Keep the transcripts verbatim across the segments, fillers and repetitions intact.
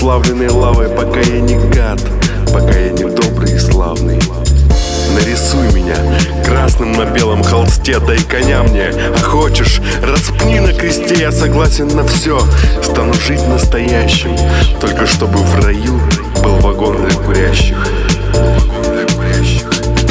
расплавленной лавой. Пока я не гад, пока я не добрый и славный. Нарисуй меня красным на белом холсте, дай коня мне, а хочешь, распни на кресте. Я согласен на все, стану жить настоящим, только чтобы в раю был вагон для курящих. Вагон для курящих.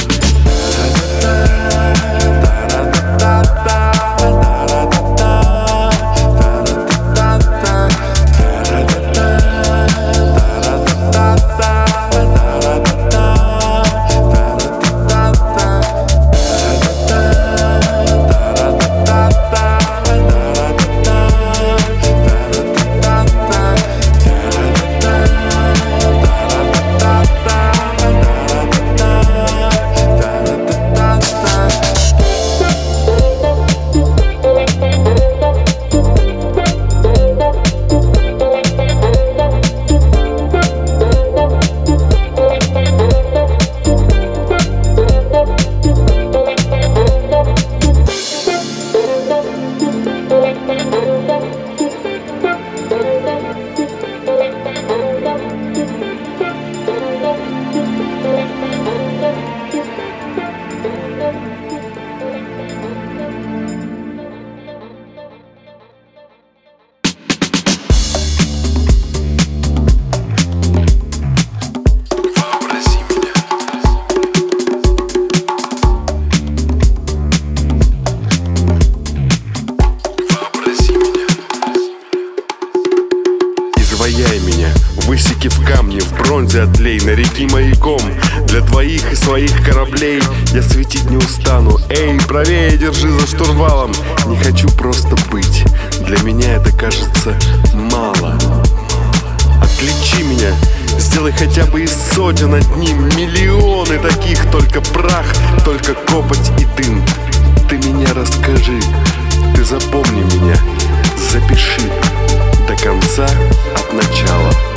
Изваяй меня, высеки в камне, в бронзе отлей, нареки маяком для твоих и своих кораблей. Я светить не устану, эй, правее держи за штурвалом. Не хочу просто быть, для меня это кажется мало. Отличи меня, сделай хотя бы из сотен одним миллионы таких. Только прах, только копоть и дым. Ты меня расскажи, ты запомни меня, запиши до конца от начала.